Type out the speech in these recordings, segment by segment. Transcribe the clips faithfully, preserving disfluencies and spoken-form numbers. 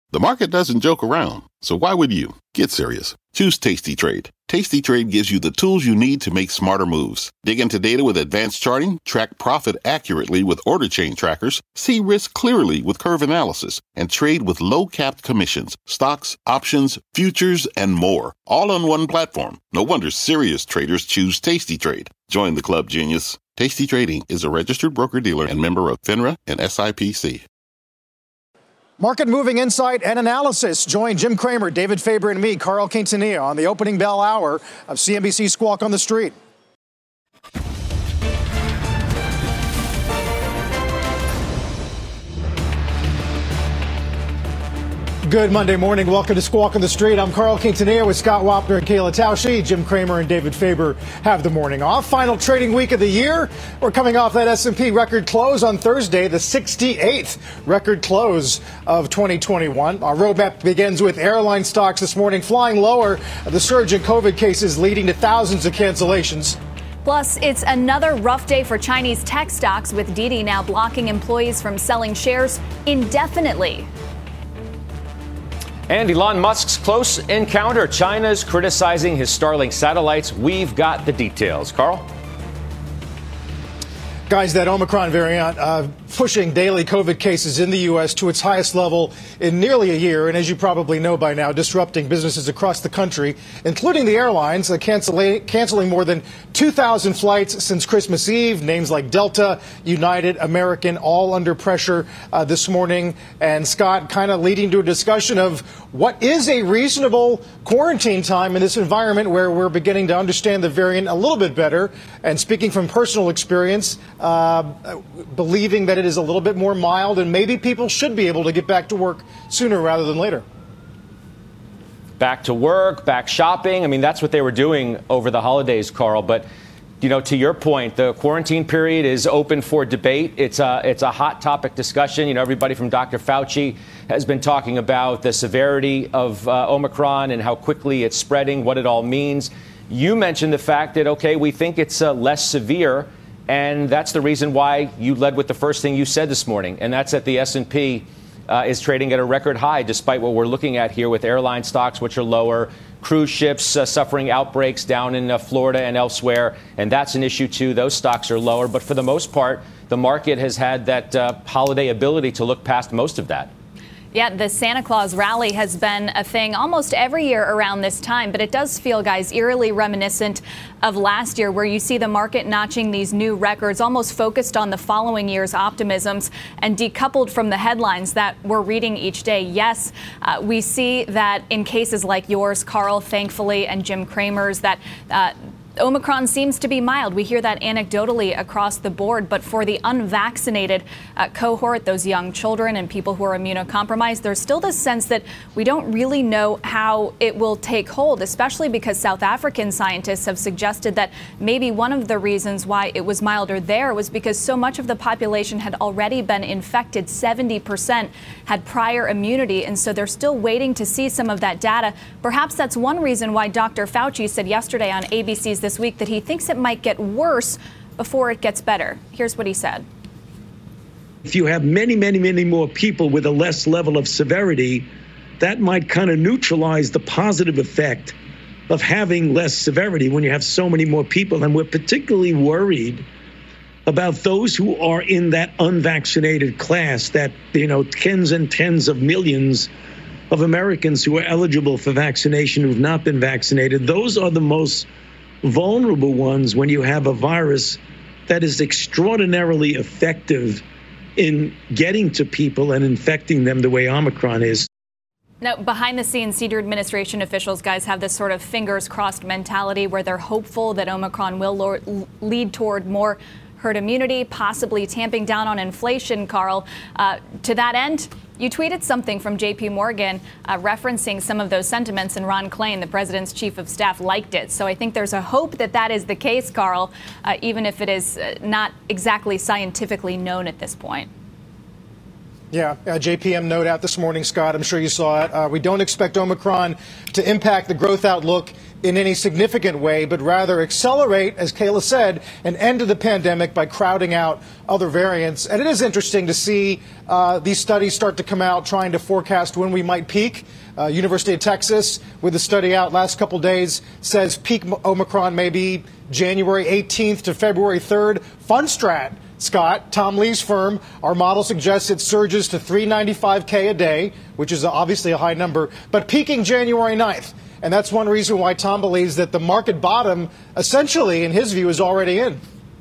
The market doesn't joke around, so why would you? Get serious. Choose Tasty Trade. Tasty Trade gives you the tools you need to make smarter moves. Dig into data with advanced charting, track profit accurately with order chain trackers, see risk clearly with curve analysis, and trade with low-capped commissions, stocks, options, futures, and more. All on one platform. No wonder serious traders choose Tasty Trade. Join the club, genius. Tasty Trading is a registered broker-dealer and member of FINRA and S I P C. Market moving insight and analysis. Join Jim Cramer, David Faber, and me, Carl Quintanilla, on the opening bell hour of C N B C Squawk on the Street. Good Monday morning. Welcome to Squawk on the Street. I'm Carl Quintanilla with Scott Wapner and Kayla Tausche. Jim Cramer and David Faber have the morning off. Final trading week of the year. We're coming off that S and P record close on Thursday, the sixty-eighth record close of twenty twenty-one. Our roadmap begins with airline stocks this morning flying lower. The surge in COVID cases leading to thousands of cancellations. Plus, it's another rough day for Chinese tech stocks, with Didi now blocking employees from selling shares indefinitely. And Elon Musk's close encounter. China's criticizing his Starlink satellites. We've got the details. Carl? Guys, that Omicron variant uh, pushing daily COVID cases in the U S to its highest level in nearly a year. And as you probably know by now, disrupting businesses across the country, including the airlines, uh, canceling, canceling more than two thousand flights since Christmas Eve. Names like Delta, United, American, all under pressure uh, this morning. And Scott, kind of leading to a discussion of what is a reasonable quarantine time in this environment where we're beginning to understand the variant a little bit better. And speaking from personal experience, uh, believing that it is a little bit more mild and maybe people should be able to get back to work sooner rather than later. Back to work, back shopping. I mean, that's what they were doing over the holidays, Carl. But, you know, to your point, the quarantine period is open for debate. It's a, it's a hot topic discussion. You know, everybody from Doctor Fauci has been talking about the severity of uh, Omicron and how quickly it's spreading, what it all means. You mentioned the fact that, OK, we think it's uh, less severe. And that's the reason why you led with the first thing you said this morning. And that's that the S and P uh, is trading at a record high, despite what we're looking at here with airline stocks, which are lower, cruise ships uh, suffering outbreaks down in uh, Florida and elsewhere. And that's an issue, too. Those stocks are lower. But for the most part, the market has had that uh, holiday ability to look past most of that. Yeah, the Santa Claus rally has been a thing almost every year around this time, but it does feel, guys, eerily reminiscent of last year, where you see the market notching these new records, almost focused on the following year's optimisms and decoupled from the headlines that we're reading each day. Yes, uh, we see that in cases like yours, Carl, thankfully, and Jim Cramer's, that uh, Omicron seems to be mild. We hear that anecdotally across the board. But for the unvaccinated uh, cohort, those young children and people who are immunocompromised, there's still this sense that we don't really know how it will take hold, especially because South African scientists have suggested that maybe one of the reasons why it was milder there was because so much of the population had already been infected. seventy percent had prior immunity. And so they're still waiting to see some of that data. Perhaps that's one reason why Doctor Fauci said yesterday on A B C's this week that he thinks it might get worse before it gets better. Here's what he said. If you have many, many, many more people with a less level of severity, that might kind of neutralize the positive effect of having less severity when you have so many more people. And we're particularly worried about those who are in that unvaccinated class, that, you know, tens and tens of millions of Americans who are eligible for vaccination who've not been vaccinated. Those are the most vulnerable ones when you have a virus that is extraordinarily effective in getting to people and infecting them the way Omicron is. Now, behind the scenes, senior administration officials, guys, have this sort of fingers crossed mentality where they're hopeful that Omicron will lead toward more herd immunity, possibly tamping down on inflation, Carl. Uh, to that end, you tweeted something from J P Morgan uh, referencing some of those sentiments, and Ron Klain, the president's chief of staff, liked it. So I think there's a hope that that is the case, Carl, uh, even if it is uh, not exactly scientifically known at this point. Yeah, uh, J P M note out this morning, Scott. I'm sure you saw it. Uh, we don't expect Omicron to impact the growth outlook in any significant way, but rather accelerate, as Kayla said, an end to the pandemic by crowding out other variants. And it is interesting to see uh, these studies start to come out trying to forecast when we might peak. Uh, University of Texas, with a study out last couple days, says peak Omicron may be January eighteenth to February third. Fundstrat, Scott, Tom Lee's firm, our model suggests it surges to three ninety-five K a day, which is obviously a high number, but peaking January ninth. And that's one reason why Tom believes that the market bottom, essentially, in his view, is already in.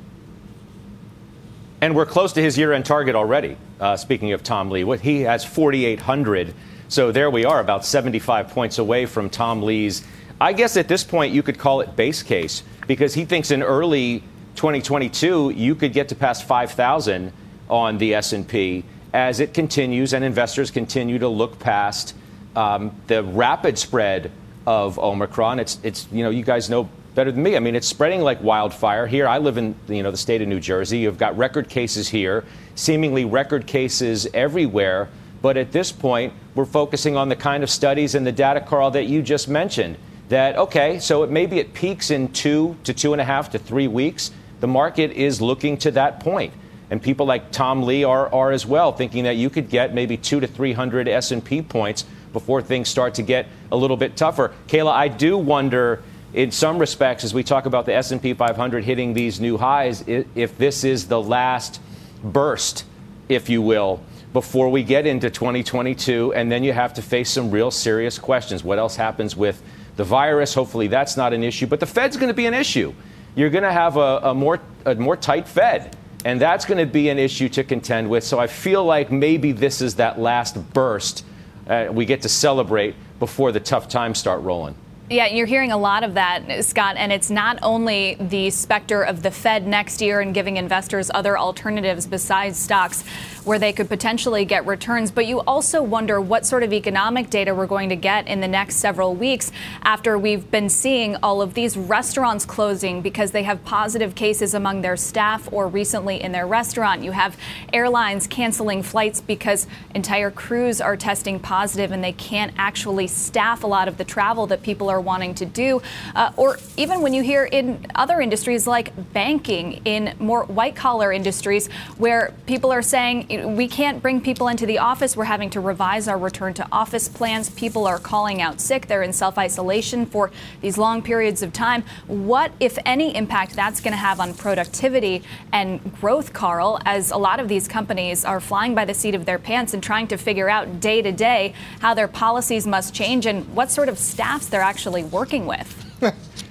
And we're close to his year-end target already. Uh, speaking of Tom Lee, what he has forty-eight hundred. So there we are, about seventy-five points away from Tom Lee's. I guess at this point you could call it base case, because he thinks in early twenty twenty-two you could get to past five thousand on the S and P as it continues and investors continue to look past um, the rapid spread of Omicron. It's, it's, you know, you guys know better than me. I mean, it's spreading like wildfire here. I live in, you know, the state of New Jersey. You've got record cases here, seemingly record cases everywhere. But at this point, we're focusing on the kind of studies and the data, Carl, that you just mentioned. That, OK, so it maybe it peaks in two to two and a half to three weeks. The market is looking to that point. And people like Tom Lee are, are as well, thinking that you could get maybe two to three hundred S and P points before things start to get a little bit tougher. Kayla, I do wonder, in some respects, as we talk about the S and P five hundred hitting these new highs, if this is the last burst, if you will, before we get into twenty twenty-two, and then you have to face some real serious questions. What else happens with the virus? Hopefully that's not an issue, but the Fed's going to be an issue. You're going to have a, a more a more tight Fed, and that's going to be an issue to contend with. So I feel like maybe this is that last burst uh, we get to celebrate before the tough times start rolling. Yeah, you're hearing a lot of that, Scott, and it's not only the specter of the Fed next year and giving investors other alternatives besides stocks where they could potentially get returns, but you also wonder what sort of economic data we're going to get in the next several weeks after we've been seeing all of these restaurants closing because they have positive cases among their staff or recently in their restaurant. You have airlines canceling flights because entire crews are testing positive and they can't actually staff a lot of the travel that people are wanting to do, uh, or even when you hear in other industries like banking, in more white-collar industries where people are saying we can't bring people into the office, we're having to revise our return to office plans, people are calling out sick, they're in self-isolation for these long periods of time. What, if any, impact that's going to have on productivity and growth, Carl, as a lot of these companies are flying by the seat of their pants and trying to figure out day to day how their policies must change and what sort of staffs they're actually working with.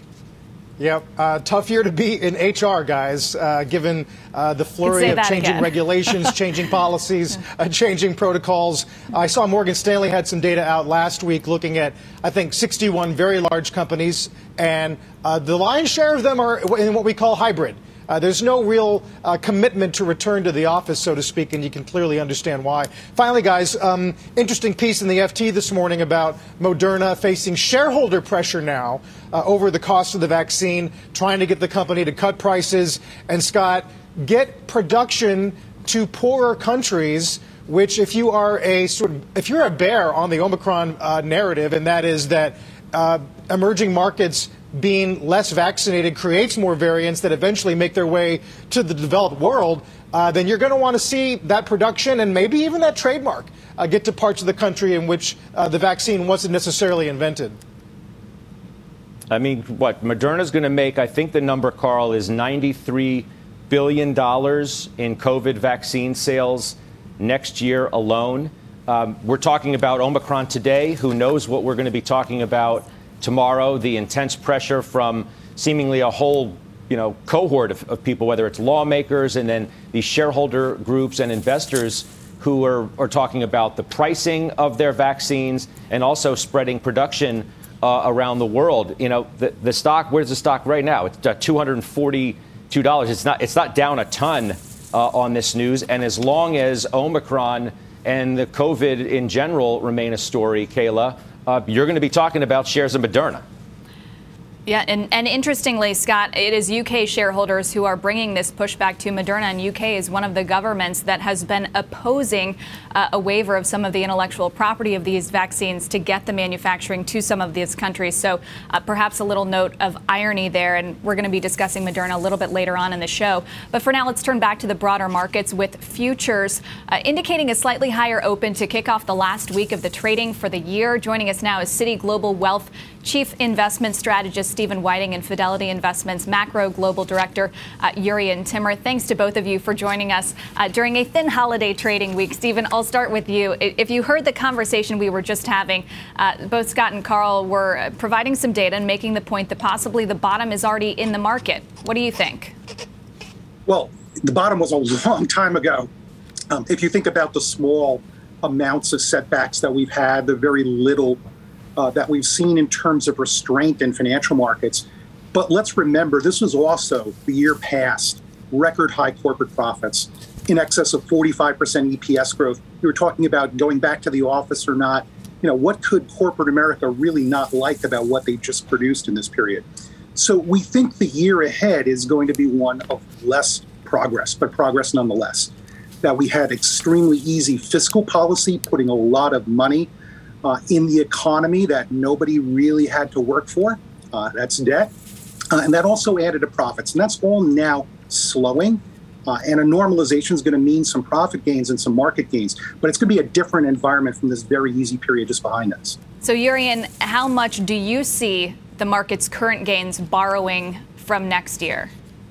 Yeah, uh, tough year to be in H R, guys, uh, given uh, the flurry of changing again. regulations, changing policies, uh, changing protocols. I saw Morgan Stanley had some data out last week looking at, I think, sixty-one very large companies, and uh, the lion's share of them are in what we call hybrid. Uh, there's no real uh, commitment to return to the office, so to speak, and you can clearly understand why. Finally, guys, um, interesting piece in the F T this morning about Moderna facing shareholder pressure now uh, over the cost of the vaccine, trying to get the company to cut prices, and, Scott, get production to poorer countries, which if you are a sort of, if you're a bear on the Omicron uh, narrative, and that is that uh, emerging markets being less vaccinated creates more variants that eventually make their way to the developed world, uh, then you're going to want to see that production and maybe even that trademark uh, get to parts of the country in which uh, the vaccine wasn't necessarily invented. I mean, what Moderna's going to make, I think the number, Carl, is ninety-three billion dollars in COVID vaccine sales next year alone. Um, we're talking about Omicron today. Who knows what we're going to be talking about tomorrow? The intense pressure from seemingly a whole, you know, cohort of, of people, whether it's lawmakers and then these shareholder groups and investors who are, are talking about the pricing of their vaccines and also spreading production uh, around the world. You know, the, the stock, where's the stock right now? It's uh, two hundred forty-two dollars. It's not, it's not down a ton uh, on this news. And as long as Omicron and the COVID in general remain a story, Kayla, Uh, you're going to be talking about shares of Moderna. Yeah, and, and interestingly, Scott, it is U K shareholders who are bringing this pushback to Moderna, and U K is one of the governments that has been opposing uh, a waiver of some of the intellectual property of these vaccines to get the manufacturing to some of these countries. So uh, perhaps a little note of irony there, and we're going to be discussing Moderna a little bit later on in the show. But for now, let's turn back to the broader markets with futures uh, indicating a slightly higher open to kick off the last week of the trading for the year. Joining us now is Citi Global Wealth Chief Investment Strategist Stephen Whiting and Fidelity Investments Macro Global Director uh, Jurrien Timmer. Thanks to both of you for joining us uh, during a thin holiday trading week. Stephen, I'll start with you. If you heard the conversation we were just having, uh, both Scott and Carl were providing some data and making the point that possibly the bottom is already in the market. What do you think? Well, the bottom was a long time ago. Um, if you think about the small amounts of setbacks that we've had, the very little Uh, that we've seen in terms of restraint in financial markets. But let's remember, this was also the year past, record high corporate profits, in excess of forty-five percent E P S growth. We were talking about going back to the office or not. You know, what could corporate America really not like about what they just produced in this period? So we think the year ahead is going to be one of less progress, but progress nonetheless. That we had extremely easy fiscal policy, putting a lot of money Uh, in the economy that nobody really had to work for. Uh, that's debt. Uh, and that also added to profits. And that's all now slowing. Uh, and a normalization is going to mean some profit gains and some market gains. But it's going to be a different environment from this very easy period just behind us. So, Jurrien, how much do you see the market's current gains borrowing from next year?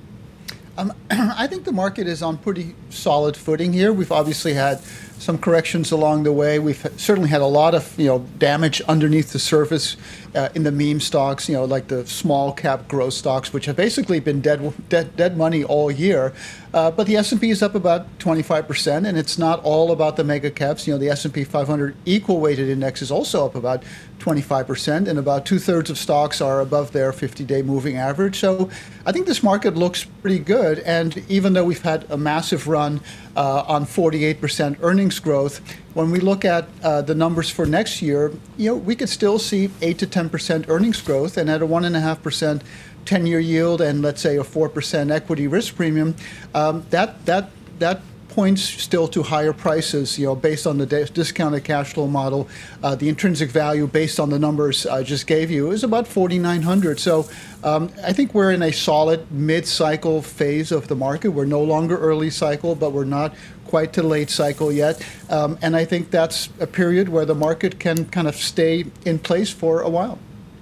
Um, I think the market is on pretty solid footing here. We've obviously had some corrections along the way. We've certainly had a lot of, you know, damage underneath the surface uh, in the meme stocks, you know, like the small cap growth stocks, which have basically been dead dead, dead money all year. Uh, but the S and P is up about twenty-five percent, and it's not all about the mega caps. You know, the S and P five hundred equal weighted index is also up about twenty-five percent, and about two thirds of stocks are above their fifty-day moving average. So I think this market looks pretty good. And even though we've had a massive run uh, on forty-eight percent earnings growth, when we look at uh, the numbers for next year, you know, we could still see eight to ten percent earnings growth, and at a one and a half percent ten-year yield, and let's say a four percent equity risk premium, um, that that that points still to higher prices. You know, based on the d- discounted cash flow model, uh, the intrinsic value based on the numbers I just gave you is about forty-nine hundred. So um, I think we're in a solid mid-cycle phase of the market. We're no longer early cycle, but we're not quite to late cycle yet. Um, and I think that's a period where the market can kind of stay in place for a while.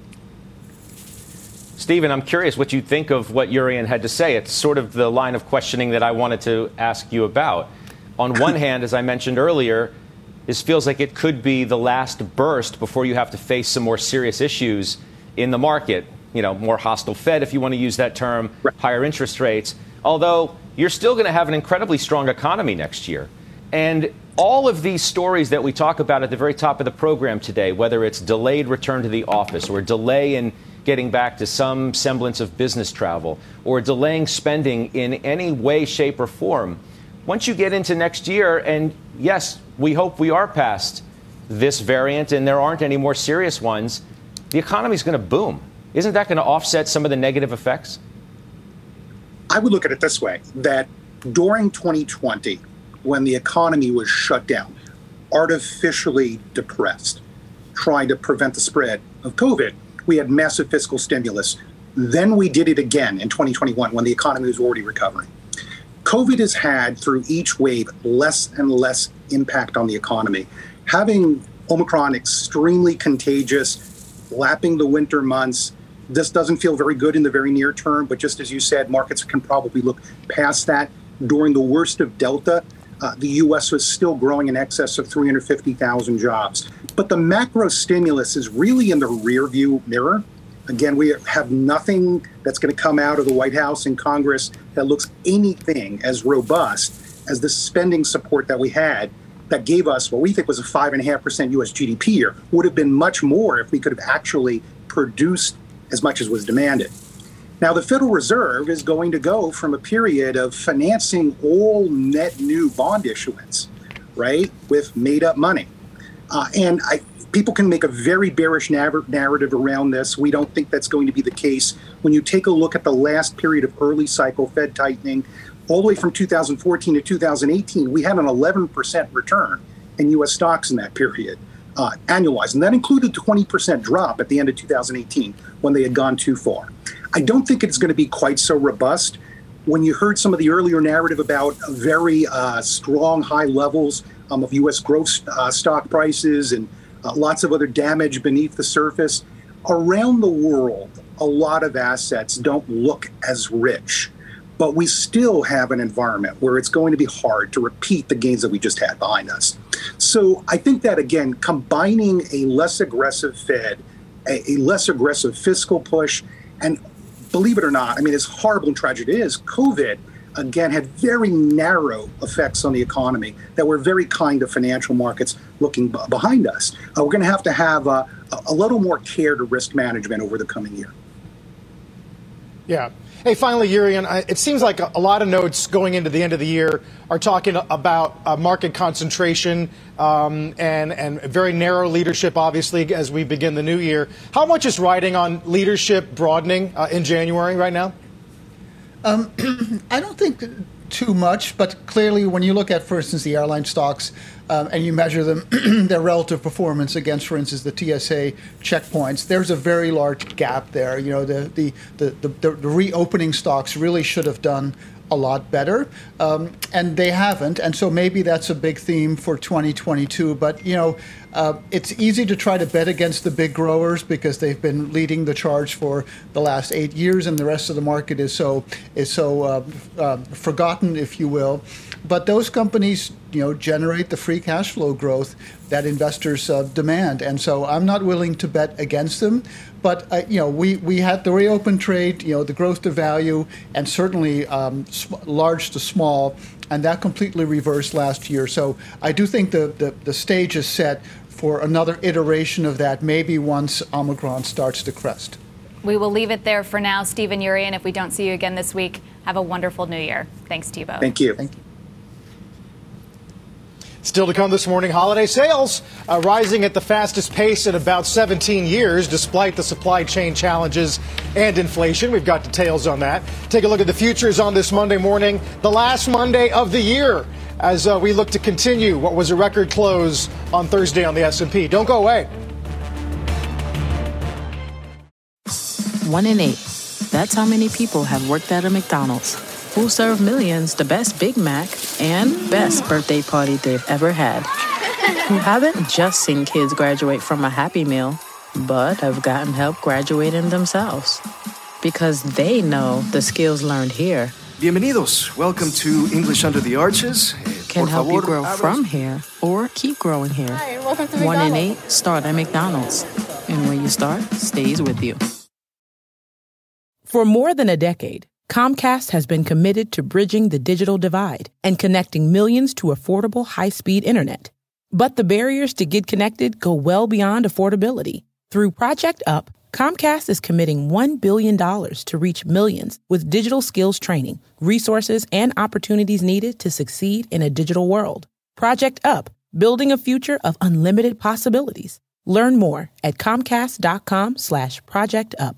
Stephen, I'm curious what you think of what Jurrien had to say. It's sort of the line of questioning that I wanted to ask you about. On one hand, as I mentioned earlier, this feels like it could be the last burst before you have to face some more serious issues in the market. You know, more hostile Fed, if you want to use that term, right. Higher interest rates. Although you're still going to have an incredibly strong economy next year. And all of these stories that we talk about at the very top of the program today, whether it's delayed return to the office or delay in getting back to some semblance of business travel or delaying spending in any way, shape or form, once you get into next year, and yes, we hope we are past this variant and there aren't any more serious ones, the economy is going to boom. Isn't that going to offset some of the negative effects? I would look at it this way, that during twenty twenty, when the economy was shut down, artificially depressed, trying to prevent the spread of COVID, we had massive fiscal stimulus. Then we did it again in twenty twenty-one when the economy was already recovering. COVID has had, through each wave, less and less impact on the economy. Having Omicron extremely contagious, lapping the winter months, this doesn't feel very good in the very near term, but just as you said, markets can probably look past that. During the worst of Delta, uh, the U S was still growing in excess of three hundred fifty thousand jobs. But the macro stimulus is really in the rearview mirror. Again, we have nothing that's going to come out of the White House and Congress that looks anything as robust as the spending support that we had that gave us what we think was a five and a half percent U S G D P year. Would have been much more if we could have actually produced as much as was demanded. Now, the Federal Reserve is going to go from a period of financing all net new bond issuance, right, with made up money. Uh, and I, People can make a very bearish narr- narrative around this. We don't think that's going to be the case. When you take a look at the last period of early cycle Fed tightening, all the way from two thousand fourteen to two thousand eighteen, we had an eleven percent return in U S stocks in that period, uh, annualized. And that included a twenty percent drop at the end of two thousand eighteen when they had gone too far. I don't think it's going to be quite so robust. When you heard some of the earlier narrative about very uh, strong high levels um, of U S growth uh, stock prices and uh, lots of other damage beneath the surface, around the world, a lot of assets don't look as rich. But we still have an environment where it's going to be hard to repeat the gains that we just had behind us. So I think that, again, combining a less aggressive Fed, a, a less aggressive fiscal push, and believe it or not, I mean, as horrible and tragic it is, COVID, again, had very narrow effects on the economy that were very kind to financial markets looking b- behind us. Uh, we're going to have to have uh, a little more care to risk management over the coming year. Yeah. Hey, finally, Jurriën, it seems like a lot of notes going into the end of the year are talking about uh, market concentration um, and, and very narrow leadership, obviously, as we begin the new year. How much is riding on leadership broadening uh, in January right now? Um, I don't think too much, but clearly when you look at, for instance, the airline stocks um, and you measure them, their relative performance against, for instance, the T S A checkpoints, there's a very large gap there. You know, the the the, the, the reopening stocks really should have done a lot better, um, and they haven't. And so maybe that's a big theme for twenty twenty-two. But, you know, uh, it's easy to try to bet against the big growers because they've been leading the charge for the last eight years, and the rest of the market is so is so uh, uh, forgotten, if you will. But those companies, you know, generate the free cash flow growth that investors uh, demand. And so I'm not willing to bet against them. But, uh, you know, we, we had the reopen trade, you know, the growth to value, and certainly um, sm- large to small, and that completely reversed last year. So I do think the, the, the stage is set for another iteration of that, maybe once Omicron starts to crest. We will leave it there for now. Stephen Jurriën, if we don't see you again this week, have a wonderful new year. Thanks to you both. Thank you. Thank you. Still to come this morning, holiday sales uh, rising at the fastest pace in about seventeen years, despite the supply chain challenges and inflation. We've got details on that. Take a look at the futures on this Monday morning, the last Monday of the year, as uh, we look to continue what was a record close on Thursday on the S and P. Don't go away. One in eight. That's how many people have worked at a McDonald's, who serve millions the best Big Mac and best birthday party they've ever had. Who haven't just seen kids graduate from a Happy Meal, but have gotten help graduating themselves. Because they know the skills learned here Bienvenidos. Welcome to English Under the Arches. can Por help you favor, grow abra- from here or keep growing here. Hi, and welcome to One in McDonald's. eight start at McDonald's. And when you start, stays with you. For more than a decade, Comcast has been committed to bridging the digital divide and connecting millions to affordable high-speed internet. But the barriers to get connected go well beyond affordability. Through Project Up, Comcast is committing one billion dollars to reach millions with digital skills training, resources, and opportunities needed to succeed in a digital world. Project Up, building a future of unlimited possibilities. Learn more at comcast.com slash project up.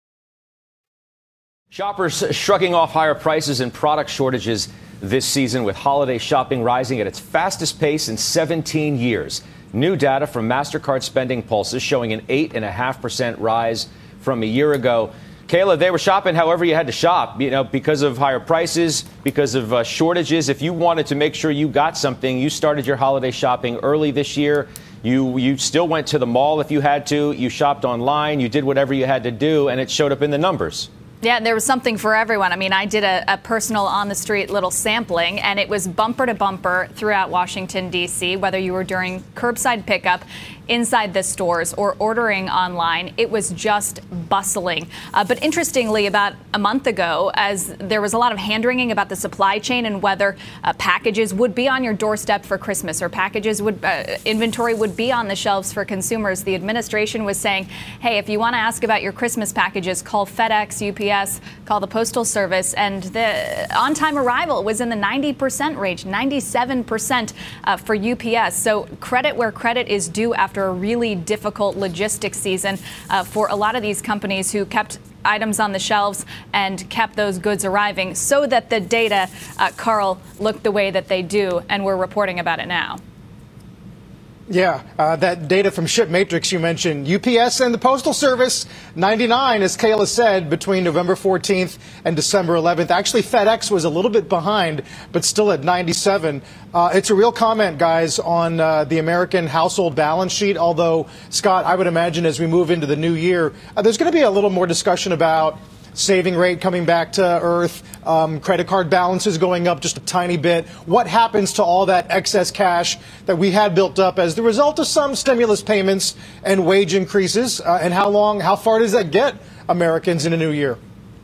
Shoppers shrugging off higher prices and product shortages this season, with holiday shopping rising at its fastest pace in seventeen years. New data from MasterCard Spending Pulses showing an eight point five percent rise from a year ago. Kayla, they were shopping however you had to shop, you know, because of higher prices, because of uh, shortages. If you wanted to make sure you got something, you started your holiday shopping early this year. You you still went to the mall if you had to. You shopped online. You did whatever you had to do, and it showed up in the numbers. Yeah, there was something for everyone. I mean, I did a, a personal on-the-street little sampling, and it was bumper to bumper throughout Washington, D C, whether you were during curbside pickup, inside the stores, or ordering online. It was just bustling. Uh, but interestingly, about a month ago, as there was a lot of hand-wringing about the supply chain and whether uh, packages would be on your doorstep for Christmas or packages would, uh, inventory would be on the shelves for consumers, the administration was saying, hey, if you want to ask about your Christmas packages, call FedEx, U P S, call the Postal Service, and the on-time arrival was in the ninety percent range, ninety-seven percent uh, for U P S. So credit where credit is due after after a really difficult logistics season uh, for a lot of these companies who kept items on the shelves and kept those goods arriving so that the data, uh, Carl, looked the way that they do, and we're reporting about it now. Yeah, uh, that data from ShipMatrix you mentioned, U P S and the Postal Service, ninety-nine, as Kayla said, between November fourteenth and December eleventh. Actually, FedEx was a little bit behind, but still at ninety-seven. Uh, it's a real comment, guys, on uh, the American household balance sheet, although, Scott, I would imagine as we move into the new year, uh, there's going to be a little more discussion about saving rate coming back to earth, um, credit card balances going up just a tiny bit. What happens to all that excess cash that we had built up as the result of some stimulus payments and wage increases? Uh, and how long, how far does that get Americans in a new year?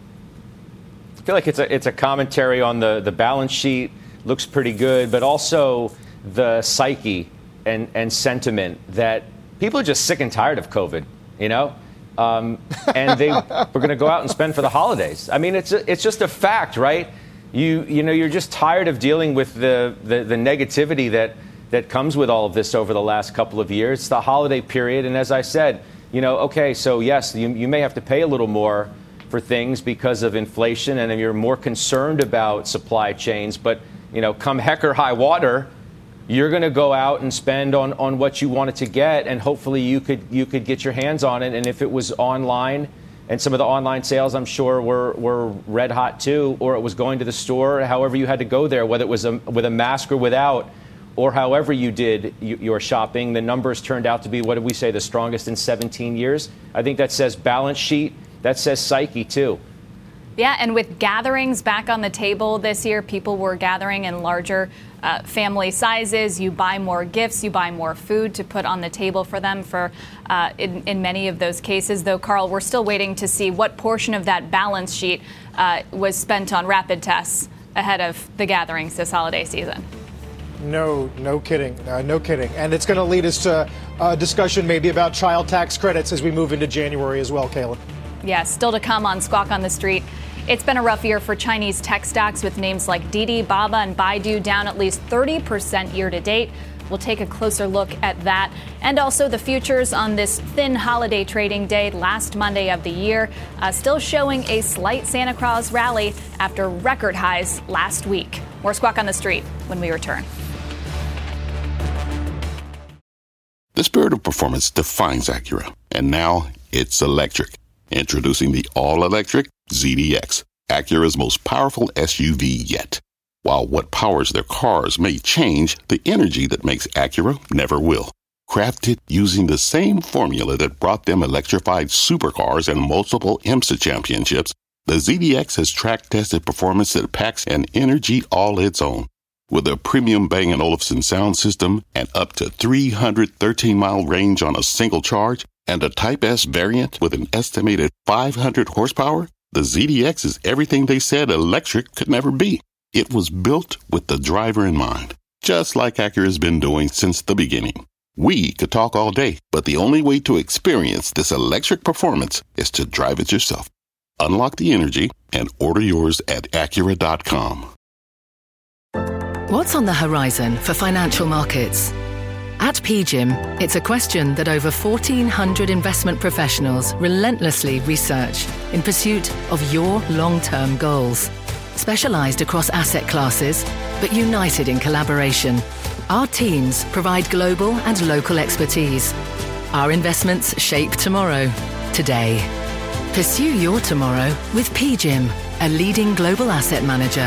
I feel like it's a, it's a commentary on the, the balance sheet. Looks pretty good, but also the psyche and, and sentiment that people are just sick and tired of COVID, you know? Um, and they were going to go out and spend for the holidays. I mean, it's a, it's just a fact, right? You you know, you're just tired of dealing with the, the, the negativity that, that comes with all of this over the last couple of years. It's the holiday period. And as I said, you know, OK, so, yes, you, you may have to pay a little more for things because of inflation and you're more concerned about supply chains. But, you know, come heck or high water, you're going to go out and spend on, on what you wanted to get, and hopefully you could you could get your hands on it. And if it was online, and some of the online sales, I'm sure, were, were red hot too, or it was going to the store, however you had to go there, whether it was a, with a mask or without, or however you did your shopping, the numbers turned out to be, what did we say, the strongest in seventeen years? I think that says balance sheet. That says psyche, too. Yeah, and with gatherings back on the table this year, people were gathering in larger uh, family sizes. You buy more gifts, you buy more food to put on the table for them for uh, in, in many of those cases. Though, Carl, we're still waiting to see what portion of that balance sheet uh, was spent on rapid tests ahead of the gatherings this holiday season. No, no kidding. Uh, no kidding. And it's going to lead us to a discussion maybe about child tax credits as we move into January as well, Kayla. Yeah, still to come on Squawk on the Street. It's been a rough year for Chinese tech stocks with names like Didi, Baba, and Baidu down at least thirty percent year to date. We'll take a closer look at that. And also the futures on this thin holiday trading day, last Monday of the year, uh, still showing a slight Santa Claus rally after record highs last week. More Squawk on the Street when we return. The spirit of performance defines Acura, and now it's electric. Introducing the all-electric Z D X, Acura's most powerful S U V yet. While what powers their cars may change, the energy that makes Acura never will. Crafted using the same formula that brought them electrified supercars and multiple IMSA championships, the Z D X has track-tested performance that packs an energy all its own. With a premium Bang and Olufsen sound system and up to three hundred thirteen mile range on a single charge, and a Type S variant with an estimated five hundred horsepower, the Z D X is everything they said electric could never be. It was built with the driver in mind, just like Acura's been doing since the beginning. We could talk all day, but the only way to experience this electric performance is to drive it yourself. Unlock the energy and order yours at Acura dot com. What's on the horizon for financial markets? At P G I M, it's a question that over fourteen hundred investment professionals relentlessly research in pursuit of your long-term goals. Specialized across asset classes, but united in collaboration, our teams provide global and local expertise. Our investments shape tomorrow, today. Pursue your tomorrow with P G I M, a leading global asset manager.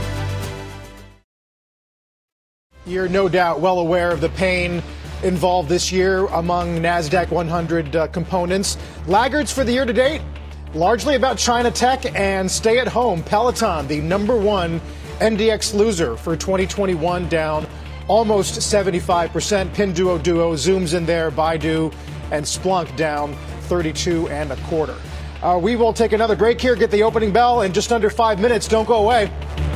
You're no doubt well aware of the pain involved this year among NASDAQ one hundred uh, components. Laggards for the year to date, largely about China tech and stay at home. Peloton, the number one N D X loser for twenty twenty-one, down almost seventy-five percent. Pinduoduo zooms in there. Baidu and Splunk down thirty-two and a quarter. Uh, we will take another break here, get the opening bell in just under five minutes. Don't go away.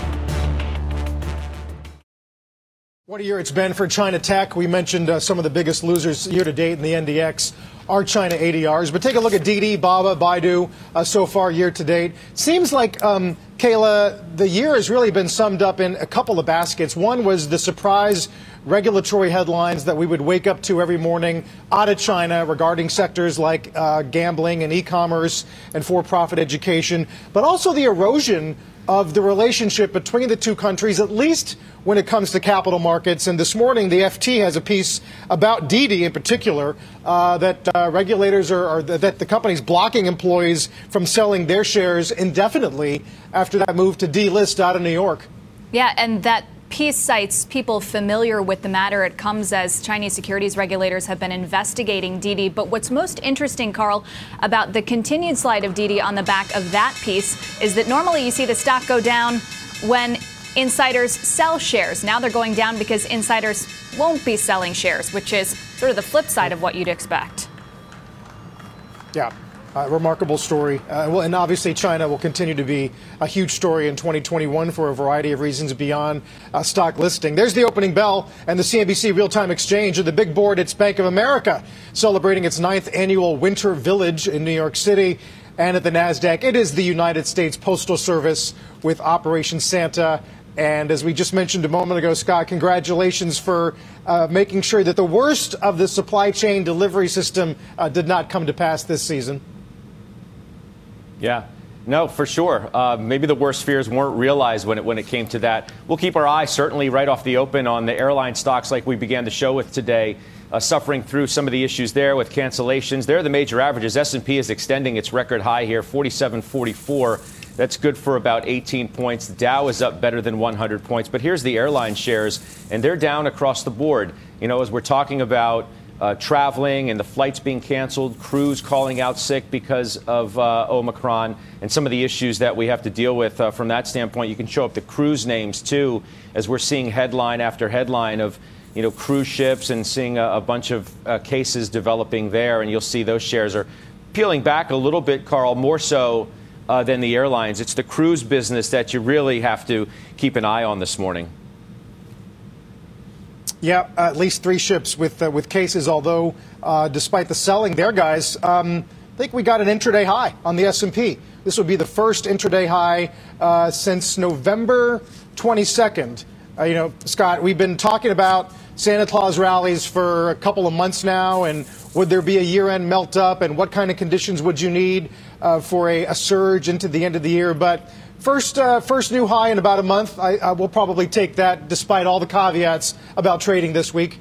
What a year it's been for China tech. We mentioned uh, some of the biggest losers year to date in the N D X are China A D Rs. But take a look at Didi, Baba, Baidu uh, so far year to date. Seems like, um, Kayla, the year has really been summed up in a couple of baskets. One was the surprise regulatory headlines that we would wake up to every morning out of China regarding sectors like uh, gambling and e-commerce and for-profit education, but also the erosion of the relationship between the two countries, at least when it comes to capital markets. And this morning, the F T has a piece about Didi in particular, uh, that uh, regulators are, are, that the company's blocking employees from selling their shares indefinitely after that move to delist out of New York. Yeah, and that piece cites people familiar with the matter. It comes as Chinese securities regulators have been investigating Didi. But what's most interesting, Carl, about the continued slide of Didi on the back of that piece is that normally you see the stock go down when insiders sell shares. Now they're going down because insiders won't be selling shares, which is sort of the flip side of what you'd expect. Yeah. Uh, remarkable story. Uh, well, and obviously China will continue to be a huge story in twenty twenty-one for a variety of reasons beyond uh, stock listing. There's the opening bell and the C N B C Real-Time Exchange. At the big board, it's Bank of America celebrating its ninth annual Winter Village in New York City. And at the NASDAQ, it is the United States Postal Service with Operation Santa. And as we just mentioned a moment ago, Scott, congratulations for uh, making sure that the worst of the supply chain delivery system uh, did not come to pass this season. Yeah, no, for sure. Uh, maybe the worst fears weren't realized when it when it came to that. We'll keep our eye certainly right off the open on the airline stocks like we began the show with today, uh, suffering through some of the issues there with cancellations. They're the major averages. S and P is extending its record high here, forty-seven forty-four. That's good for about eighteen points. The Dow is up better than one hundred points. But here's the airline shares, and they're down across the board. You know, as we're talking about Uh, traveling and the flights being canceled, crews calling out sick because of uh, Omicron, and some of the issues that we have to deal with uh, from that standpoint. You can show up the cruise names, too, as we're seeing headline after headline of, you know, cruise ships and seeing a, a bunch of uh, cases developing there. And you'll see those shares are peeling back a little bit, Carl, more so uh, than the airlines. It's the cruise business that you really have to keep an eye on this morning. Yeah, at least three ships with uh, with cases, although uh, despite the selling there, guys, um, I think we got an intraday high on the S and P. This would be the first intraday high uh, since November twenty-second. Uh, you know, Scott, we've been talking about Santa Claus rallies for a couple of months now, and would there be a year-end melt-up, and what kind of conditions would you need uh, for a, a surge into the end of the year? But First, uh, first new high in about a month. I, I will probably take that, despite all the caveats about trading this week.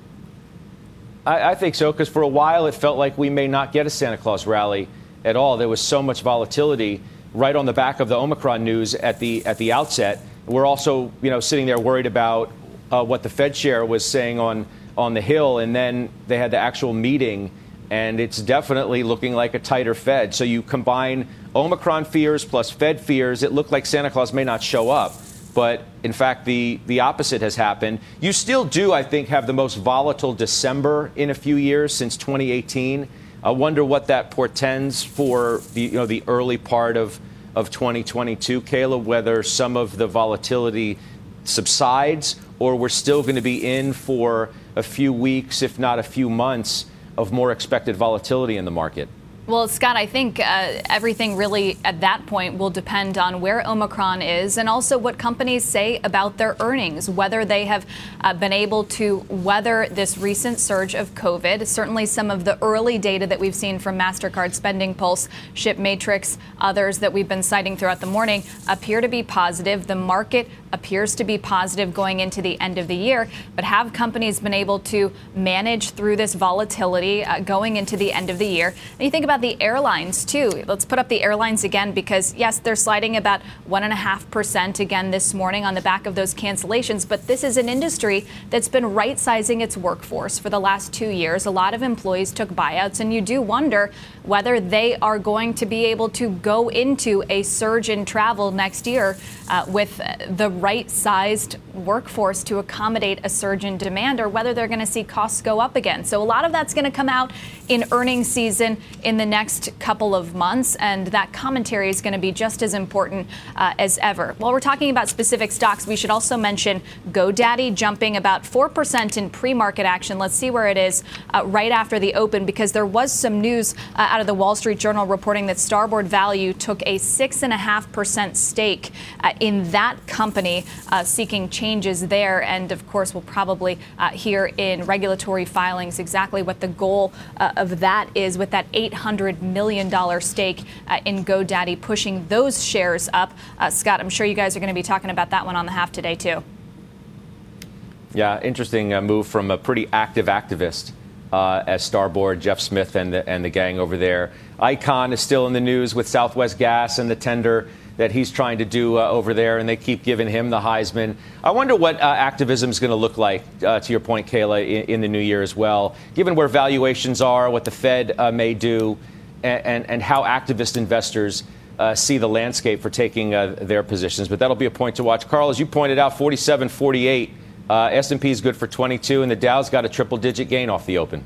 I, I think so, because for a while it felt like we may not get a Santa Claus rally at all. There was so much volatility right on the back of the Omicron news at the at the outset. We're also, you know, sitting there worried about uh, what the Fed chair was saying on on the Hill, and then they had the actual meeting, and it's definitely looking like a tighter Fed. So you combine Omicron fears plus Fed fears, it looked like Santa Claus may not show up. But in fact, the, the opposite has happened. You still do, I think, have the most volatile December in a few years since twenty eighteen. I wonder what that portends for the, you know, the early part of, of twenty twenty-two, Kayla, whether some of the volatility subsides or we're still going to be in for a few weeks, if not a few months, of more expected volatility in the market. Well, Scott, I think uh, everything really at that point will depend on where Omicron is and also what companies say about their earnings, whether they have uh, been able to weather this recent surge of COVID. Certainly some of the early data that we've seen from MasterCard, Spending Pulse, Ship Matrix, others that we've been citing throughout the morning appear to be positive. The market appears to be positive going into the end of the year. But have companies been able to manage through this volatility uh, going into the end of the year? And you think about the airlines, too. Let's put up the airlines again, because, yes, they're sliding about one point five percent again this morning on the back of those cancellations. But this is an industry that's been right-sizing its workforce for the last two years. A lot of employees took buyouts, and you do wonder whether they are going to be able to go into a surge in travel next year uh, with the right-sized workforce to accommodate a surge in demand, or whether they're going to see costs go up again. So a lot of that's going to come out in earnings season in the the next couple of months, and that commentary is going to be just as important uh, as ever. While we're talking about specific stocks, we should also mention GoDaddy jumping about four percent in pre-market action. Let's see where it is uh, right after the open, because there was some news uh, out of the Wall Street Journal reporting that Starboard Value took a six point five percent stake uh, in that company, uh, seeking changes there. And of course, we'll probably uh, hear in regulatory filings exactly what the goal uh, of that is, with that eight hundred million dollars stake uh, in GoDaddy pushing those shares up. Uh, Scott, I'm sure you guys are going to be talking about that one on the half today, too. Yeah, interesting uh, move from a pretty active activist uh, as Starboard, Jeff Smith and the, and the gang over there. Icahn is still in the news with Southwest Gas and the tender that he's trying to do uh, over there, and they keep giving him the Heisman. I wonder what uh, activism is going to look like, uh, to your point, Kayla, in, in the new year as well, given where valuations are, what the Fed uh, may do, and, and, and how activist investors uh, see the landscape for taking uh, their positions. But that'll be a point to watch. Carl, as you pointed out, forty-seven forty-eight. Uh, S and P is good for twenty-two, and the Dow's got a triple-digit gain off the open.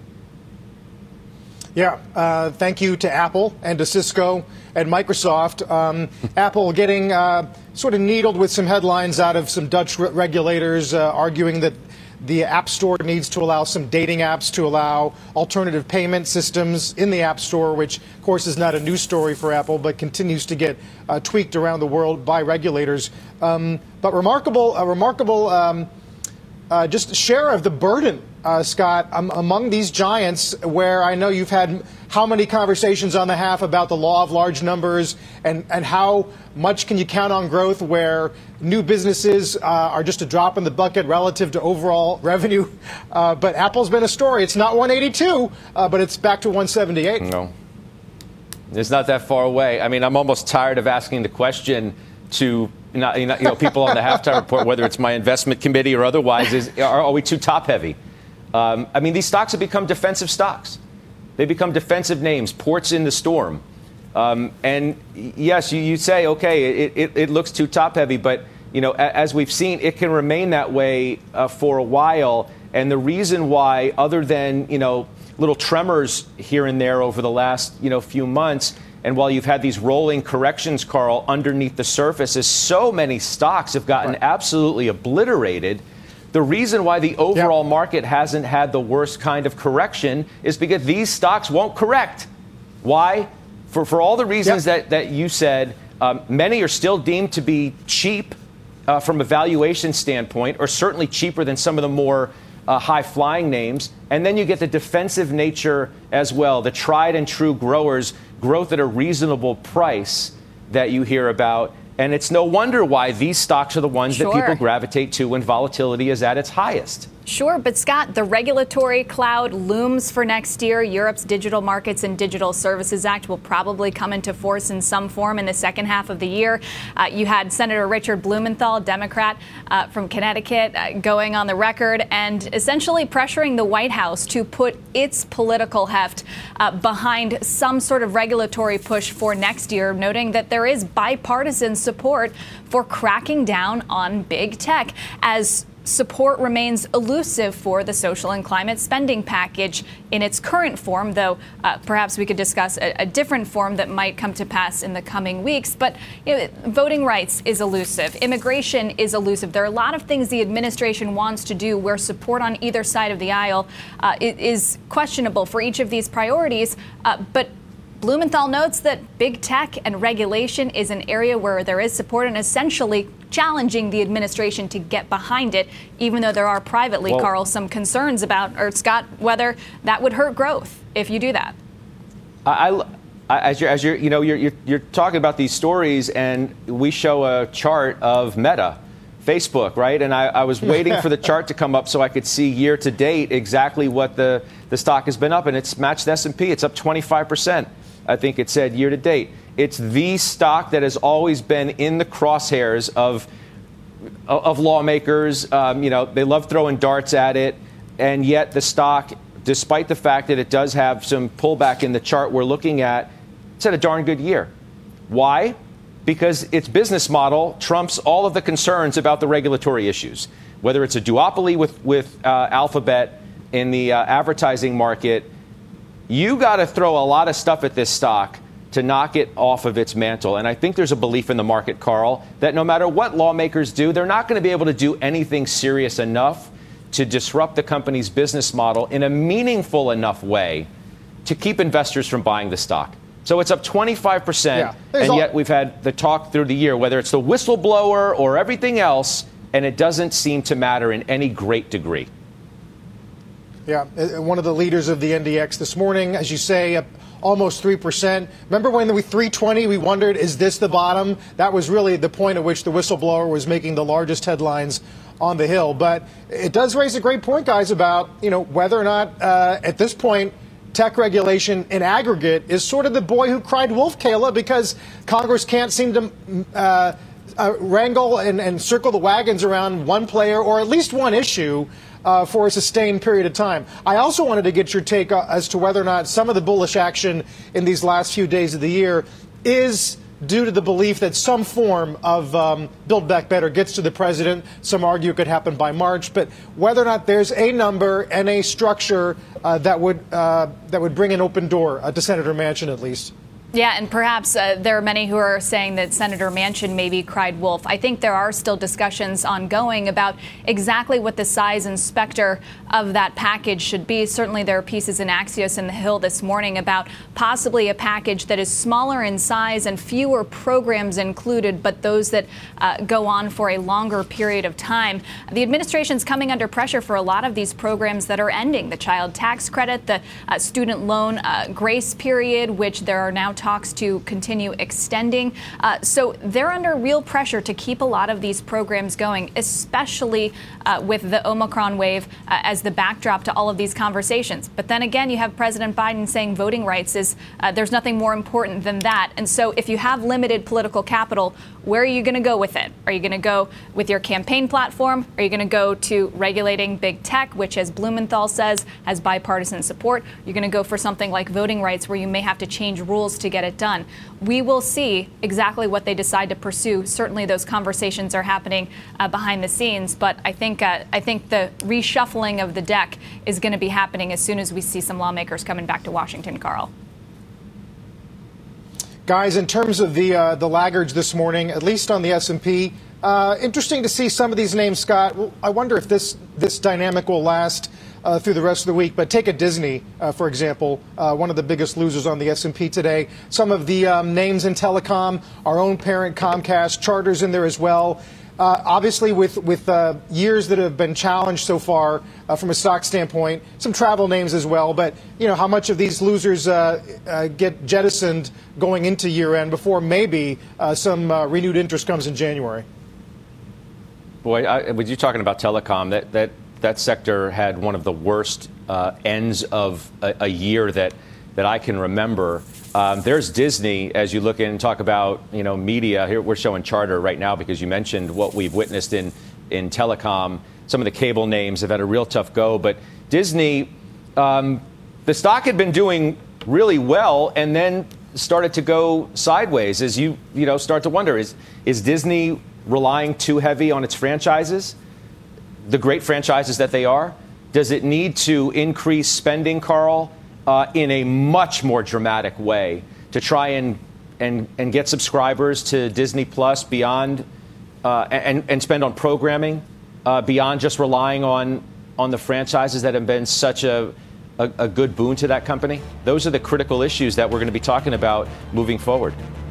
Yeah, uh, thank you to Apple and to Cisco and Microsoft. Um, Apple getting uh, sort of needled with some headlines out of some Dutch re- regulators uh, arguing that the App Store needs to allow some dating apps to allow alternative payment systems in the App Store, which, of course, is not a new story for Apple, but continues to get uh, tweaked around the world by regulators. Um, but remarkable, a remarkable um, uh, just share of the burden, uh, Scott, um, among these giants, where I know you've had how many conversations on the half about the law of large numbers and, and how much can you count on growth where new businesses uh, are just a drop in the bucket relative to overall revenue. Uh, but Apple's been a story. It's not one eighty-two, uh, but it's back to one seventy-eight. No, it's not that far away. I mean, I'm almost tired of asking the question to not, you know, you know people on the halftime report, whether it's my investment committee or otherwise, is are, are we too top heavy? Um, I mean, these stocks have become defensive stocks. They become defensive names, ports in the storm. Um, and yes, you, you say, OK, it, it, it looks too top heavy. But, you know, as we've seen, it can remain that way uh, for a while. And the reason why, other than, you know, little tremors here and there over the last, you know, few months, and while you've had these rolling corrections, Carl, underneath the surface, is so many stocks have gotten right. absolutely obliterated. The reason why the overall yep. market hasn't had the worst kind of correction is because these stocks won't correct. Why? For for all the reasons yep. that, that you said, um, many are still deemed to be cheap uh, from a valuation standpoint, or certainly cheaper than some of the more uh, high-flying names. And then you get the defensive nature as well, the tried and true growers, growth at a reasonable price that you hear about. And it's no wonder why these stocks are the ones sure. that people gravitate to when volatility is at its highest. Sure, but Scott, the regulatory cloud looms for next year. Europe's Digital Markets and Digital Services Act will probably come into force in some form in the second half of the year. Uh, you had Senator Richard Blumenthal, Democrat uh, from Connecticut, uh, going on the record and essentially pressuring the White House to put its political heft uh, behind some sort of regulatory push for next year, noting that there is bipartisan support for cracking down on big tech, as support remains elusive for the social and climate spending package in its current form, though uh, perhaps we could discuss a, a different form that might come to pass in the coming weeks. But you know, voting rights is elusive. Immigration is elusive. There are a lot of things the administration wants to do where support on either side of the aisle uh, is questionable for each of these priorities. Uh, but Blumenthal notes that big tech and regulation is an area where there is support and essentially challenging the administration to get behind it, even though there are privately, well, Carl, some concerns about, or Scott, whether that would hurt growth if you do that. I, I, as you're, as you're, you know, you're, you're, you're talking about these stories, and we show a chart of Meta, Facebook, right? And I, I was waiting for the chart to come up so I could see year to date exactly what the, the stock has been up, and it's matched S and P. It's up twenty-five percent. I think it said year to date. It's the stock that has always been in the crosshairs of of lawmakers. Um, you know, they love throwing darts at it, and yet the stock, despite the fact that it does have some pullback in the chart we're looking at, it's had a darn good year. Why? Because its business model trumps all of the concerns about the regulatory issues, whether it's a duopoly with with uh, Alphabet in the uh, advertising market. you got to throw a lot of stuff at this stock to knock it off of its mantle. And I think there's a belief in the market, Carl, that no matter what lawmakers do, they're not going to be able to do anything serious enough to disrupt the company's business model in a meaningful enough way to keep investors from buying the stock. So it's up twenty-five percent, yeah, and yet we've had the talk through the year, whether it's the whistleblower or everything else, and it doesn't seem to matter in any great degree. Yeah, one of the leaders of the N D X this morning, as you say, up almost three percent. Remember when we three twenty, we wondered, is this the bottom? That was really the point at which the whistleblower was making the largest headlines on the Hill. But it does raise a great point, guys, about, you know, whether or not uh, at this point tech regulation in aggregate is sort of the boy who cried wolf, Kayla, because Congress can't seem to uh, uh, wrangle and, and circle the wagons around one player or at least one issue Uh, for a sustained period of time. I also wanted to get your take uh, as to whether or not some of the bullish action in these last few days of the year is due to the belief that some form of um, Build Back Better gets to the president. Some argue it could happen by March, but whether or not there's a number and a structure uh, that would uh, that would bring an open door uh, to Senator Manchin at least. Yeah, and perhaps uh, there are many who are saying that Senator Manchin maybe cried wolf. I think there are still discussions ongoing about exactly what the size and specter of that package should be. Certainly there are pieces in Axios and The Hill this morning about possibly a package that is smaller in size and fewer programs included, but those that uh, go on for a longer period of time. The administration's coming under pressure for a lot of these programs that are ending. The child tax credit, the uh, student loan uh, grace period, which there are now talks to continue extending. Uh, so they're under real pressure to keep a lot of these programs going, especially uh, with the Omicron wave uh, as the backdrop to all of these conversations. But then again, you have President Biden saying voting rights is uh, there's nothing more important than that. And so if you have limited political capital, where are you going to go with it? Are you going to go with your campaign platform? Are you going to go to regulating big tech, which, as Blumenthal says, has bipartisan support? You're going to go for something like voting rights, where you may have to change rules to get it done. We will see exactly what they decide to pursue. Certainly those conversations are happening uh, behind the scenes, but I think uh, I think the reshuffling of the deck is going to be happening as soon as we see some lawmakers coming back to Washington, Carl. Guys, in terms of the uh, the laggards this morning, at least on the S and P, uh, interesting to see some of these names, Scott. I wonder if this this dynamic will last Uh, through the rest of the week. But take a Disney, uh, for example, uh, one of the biggest losers on the S and P today. Some of the um, names in telecom, our own parent Comcast, Charter's in there as well. Uh, obviously, with, with uh, years that have been challenged so far uh, from a stock standpoint, some travel names as well. But, you know, how much of these losers uh, uh, get jettisoned going into year end before maybe uh, some uh, renewed interest comes in January? Boy, I, was you talking about telecom? That, that That sector had one of the worst uh, ends of a, a year that that I can remember. Um, there's Disney, as you look in and talk about, you know, media. Here we're showing Charter right now because you mentioned what we've witnessed in in telecom. Some of the cable names have had a real tough go, but Disney, um, the stock had been doing really well and then started to go sideways. As you you know start to wonder, is is Disney relying too heavy on its franchises? The great franchises that they are? Does it need to increase spending, Carl, uh, in a much more dramatic way to try and and, and get subscribers to Disney Plus beyond uh, and, and spend on programming uh, beyond just relying on on the franchises that have been such a, a, a good boon to that company? Those are the critical issues that we're going to be talking about moving forward.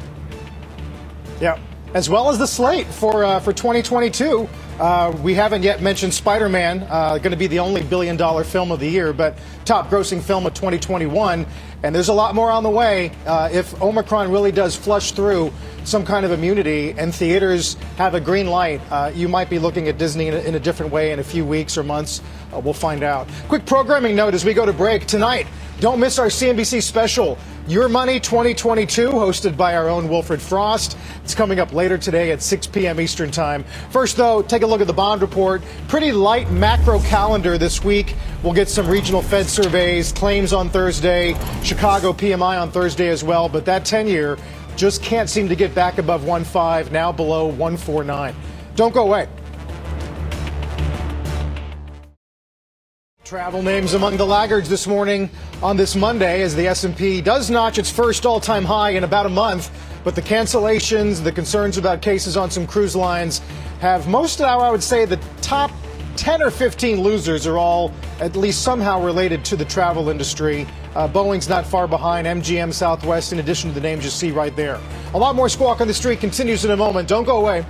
Yeah, as well as the slate for uh, for twenty twenty-two. Uh, we haven't yet mentioned Spider-Man, uh, going to be the only billion dollar film of the year, but top grossing film of twenty twenty-one. And there's a lot more on the way. Uh, if Omicron really does flush through some kind of immunity and theaters have a green light, uh, you might be looking at Disney in a, in a different way in a few weeks or months. Uh, we'll find out. Quick programming note as we go to break tonight. Don't miss our C N B C special, Your Money twenty twenty-two, hosted by our own Wilfred Frost. It's coming up later today at six p.m. Eastern Time. First, though, take a look at the bond report. Pretty light macro calendar this week. We'll get some regional Fed surveys, claims on Thursday, Chicago P M I on Thursday as well. But that ten-year just can't seem to get back above one point five, now below one forty-nine. Don't go away. Travel names among the laggards this morning on this Monday as the S and P does notch its first all-time high in about a month. But the cancellations, the concerns about cases on some cruise lines have most of, I would say, the top ten or fifteen losers are all at least somehow related to the travel industry. Uh, Boeing's not far behind, M G M, Southwest, in addition to the names you see right there. A lot more Squawk on the Street continues in a moment. Don't go away.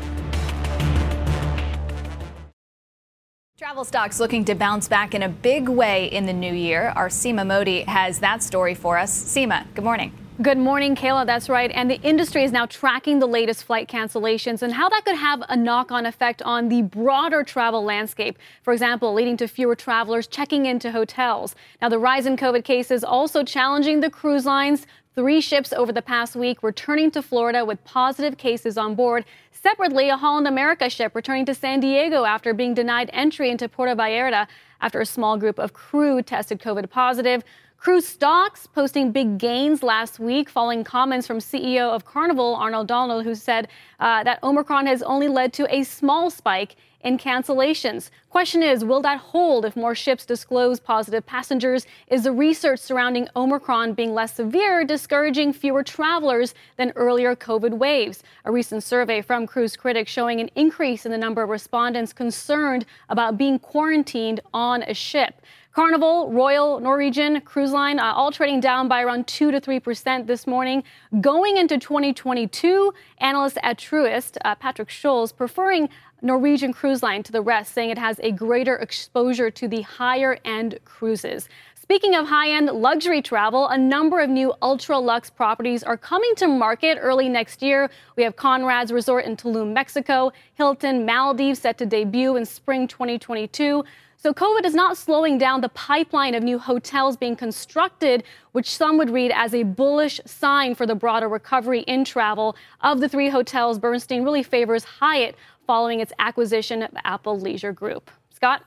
Travel stocks looking to bounce back in a big way in the new year. Our Seema Modi has that story for us. Seema, good morning. Good morning, Kayla. That's right. And the industry is now tracking the latest flight cancellations and how that could have a knock-on effect on the broader travel landscape. For example, leading to fewer travelers checking into hotels. Now, the rise in COVID cases also challenging the cruise lines. Three ships over the past week returning to Florida with positive cases on board. Separately, a Holland America ship returning to San Diego after being denied entry into Puerto Vallarta after a small group of crew tested COVID positive. Cruise stocks posting big gains last week following comments from C E O of Carnival, Arnold Donald, who said uh, that Omicron has only led to a small spike in cancellations. Question is, will that hold if more ships disclose positive passengers? Is the research surrounding Omicron being less severe discouraging fewer travelers than earlier COVID waves? A recent survey from Cruise Critics showing an increase in the number of respondents concerned about being quarantined on a ship. Carnival, Royal, Norwegian, Cruise Line, uh, all trading down by around two to three percent this morning. Going into twenty twenty-two, analyst at Truist, uh, Patrick Scholes, preferring Norwegian Cruise Line to the rest, saying it has a greater exposure to the higher-end cruises. Speaking of high-end luxury travel, a number of new ultra-luxe properties are coming to market early next year. We have Conrad's Resort in Tulum, Mexico, Hilton Maldives set to debut in spring twenty twenty-two. So COVID is not slowing down the pipeline of new hotels being constructed, which some would read as a bullish sign for the broader recovery in travel. Of the three hotels, Bernstein really favors Hyatt following its acquisition of Apple Leisure Group. Scott?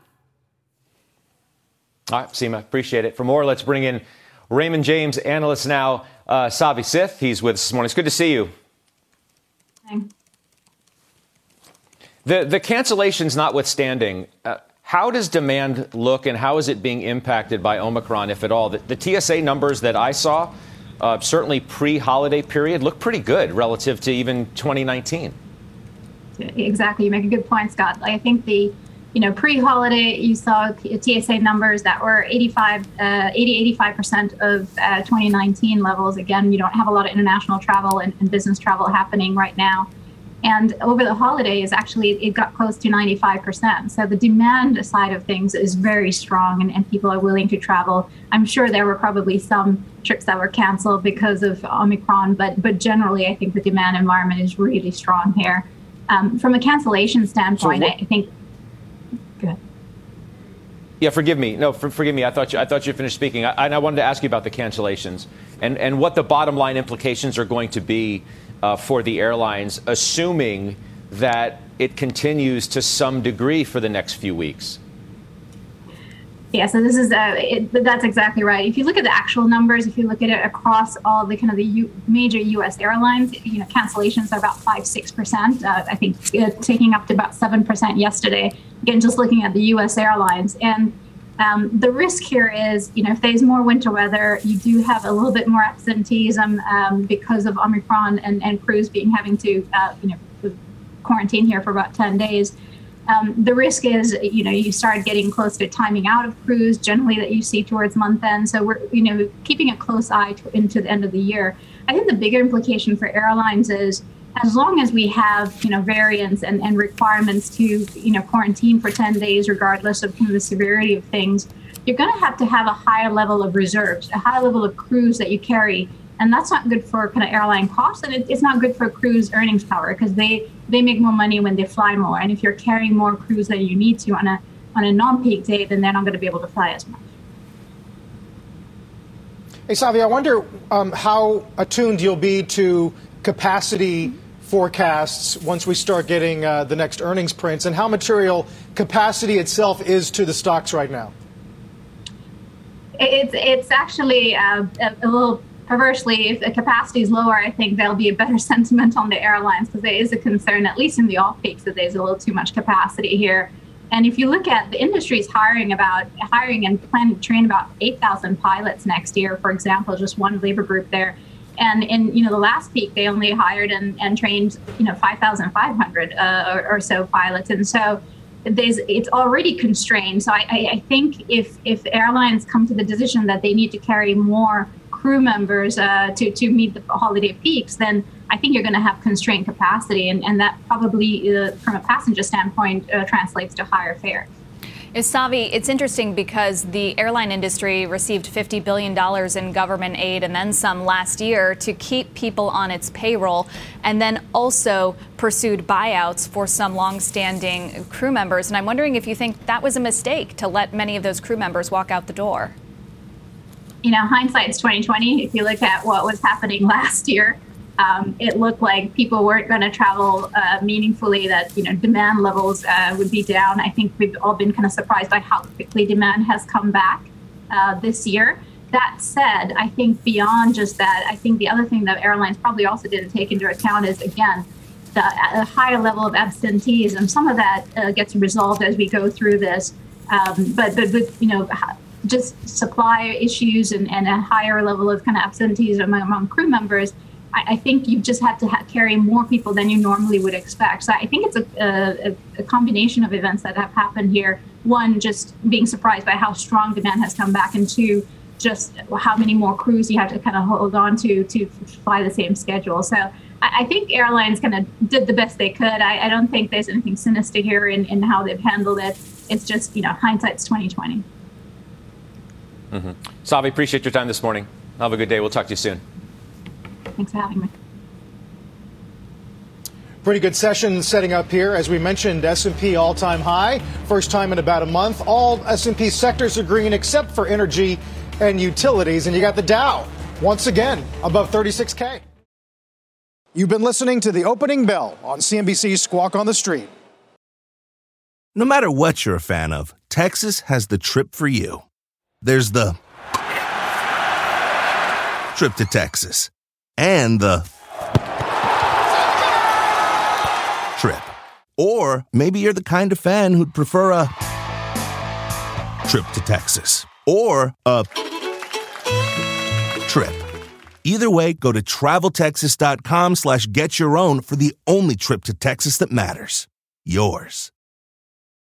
All right, Seema, appreciate it. For more, let's bring in Raymond James analyst now, uh, Savi Sith. He's with us this morning. It's good to see you. Hi. The, the cancellations notwithstanding, uh, how does demand look and how is it being impacted by Omicron, if at all? The, the T S A numbers that I saw, uh, certainly pre-holiday period, look pretty good relative to even twenty nineteen. Exactly. You make a good point, Scott. I think the, you know, pre-holiday, you saw T S A numbers that were eighty-five, uh, eighty, eighty-five percent of uh, twenty nineteen levels. Again, you don't have a lot of international travel and, and business travel happening right now. And over the holidays, actually, it got close to ninety-five percent. So the demand side of things is very strong and, and people are willing to travel. I'm sure there were probably some trips that were canceled because of Omicron, but but generally, I think the demand environment is really strong here. Um, from a cancellation standpoint, so what, I think. Go ahead. Yeah, forgive me. No, for, forgive me. I thought you, I thought you finished speaking. I, I wanted to ask you about the cancellations and, and what the bottom line implications are going to be uh, for the airlines, assuming that it continues to some degree for the next few weeks. Yeah, so this is uh, it, that's exactly right. If you look at the actual numbers, if you look at it across all the kind of the U, major U S airlines, you know, cancellations are about five, six percent. Uh, I think uh, taking up to about seven percent yesterday. Again, just looking at the U S airlines, and um, the risk here is, you know, if there's more winter weather, you do have a little bit more absenteeism um, because of Omicron and and crews being having to, uh, you know, quarantine here for about ten days. Um, the risk is, you know, you start getting close to timing out of crews generally that you see towards month end. So we're, you know, keeping a close eye to, into the end of the year. I think the bigger implication for airlines is as long as we have, you know, variants and, and requirements to, you know, quarantine for ten days, regardless of kind of the severity of things, you're going to have to have a higher level of reserves, a high level of crews that you carry. And that's not good for kind of airline costs, and it, it's not good for crews' earnings power because they, they make more money when they fly more. And if you're carrying more crews than you need to on a on a non-peak day, then they're not going to be able to fly as much. Hey, Savi, I wonder um, how attuned you'll be to capacity forecasts once we start getting uh, the next earnings prints, and how material capacity itself is to the stocks right now. It's it's actually uh, a, a little. Perversely, if the capacity is lower, I think there'll be a better sentiment on the airlines because there is a concern, at least in the off-peaks, that there's a little too much capacity here. And if you look at the industry is hiring about hiring and planning to train about eight thousand pilots next year, for example, just one labor group there. And in you know the last peak, they only hired and, and trained you know five thousand five hundred uh, or, or so pilots. And so there's it's already constrained. So I, I, I think if if airlines come to the decision that they need to carry more crew members uh, to to meet the holiday peaks, then I think you're going to have constrained capacity, and, and that probably, uh, from a passenger standpoint, uh, translates to higher fares. Savi, it's interesting because the airline industry received fifty billion dollars in government aid and then some last year to keep people on its payroll, and then also pursued buyouts for some longstanding crew members. And I'm wondering if you think that was a mistake to let many of those crew members walk out the door. You know, hindsight's twenty twenty. If you look at what was happening last year, Um, it looked like people weren't going to travel uh, meaningfully, that, you know, demand levels uh, would be down. I think we've all been kind of surprised by how quickly demand has come back uh, this year. That said, I think beyond just that, I think the other thing that airlines probably also didn't take into account is, again, the a higher level of absenteeism. Some of that uh, gets resolved as we go through this. Um, but, but, but, you know, just supply issues and, and a higher level of kind of absenteeism among, among crew members, I think you just have to ha- carry more people than you normally would expect. So I think it's a, a, a combination of events that have happened here. One, just being surprised by how strong demand has come back, and two, just how many more crews you have to kind of hold on to to fly the same schedule. So I, I think airlines kind of did the best they could. I, I don't think there's anything sinister here in, in how they've handled it. It's just, you know, hindsight's twenty twenty. Mm-hmm. Savi, appreciate your time this morning. Have a good day. We'll talk to you soon. Thanks for having me. Pretty good session setting up here. As we mentioned, S and P all-time high. First time in about a month. All S and P sectors are green except for energy and utilities. And you got the Dow once again above thirty-six K. You've been listening to The Opening Bell on C N B C's Squawk on the Street. No matter what you're a fan of, Texas has the trip for you. There's the trip to Texas. And the trip. Or maybe you're the kind of fan who'd prefer a trip to Texas. Or a trip. Either way, go to traveltexas.com slash get your own for the only trip to Texas that matters. Yours.